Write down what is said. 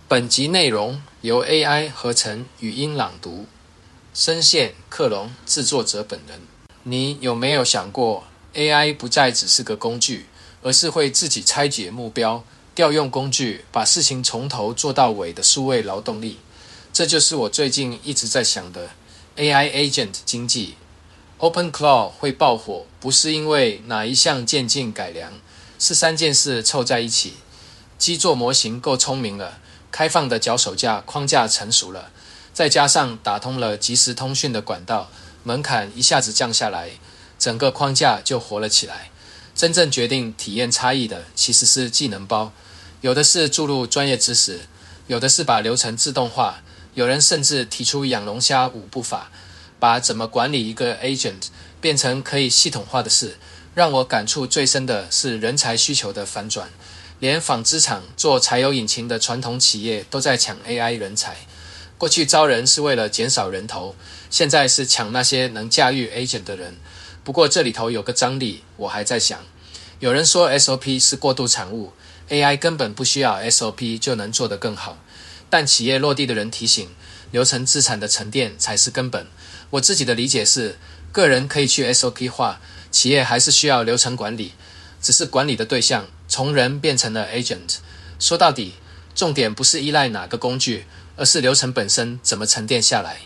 本集内容由 AI 合成语音朗读，声线克隆，制作者本人。你有没有想过 AI 不再只是个工具，而是会自己拆解目标，调用工具，把事情从头做到尾的数位劳动力？这就是我最近一直在想的 AI Agent 经济。OpenClaw 会爆火，不是因为哪一项渐进改良，是3件事凑在一起。基座模型够聪明了，开放的脚手架框架成熟了，再加上打通了即时通讯的管道，门槛一下子降下来，整个框架就活了起来。真正决定体验差异的其实是技能包，有的是注入专业知识，有的是把流程自动化，有人甚至提出养龙虾5步法，把怎么管理一个 agent 变成可以系统化的事。让我感触最深的是人才需求的反转，连纺织厂做柴油引擎的传统企业都在抢 AI 人才。过去招人是为了减少人头，现在是抢那些能驾驭 agent 的人。不过这里头有个张力，我还在想。有人说 SOP 是过渡产物， AI 根本不需要 SOP 就能做得更好。但企业落地的人提醒，流程资产的沉淀才是根本。我自己的理解是，个人可以去 SOP 化，企业还是需要流程管理，只是管理的对象从人变成了 agent。 说到底，重点不是依赖哪个工具，而是流程本身怎么沉淀下来。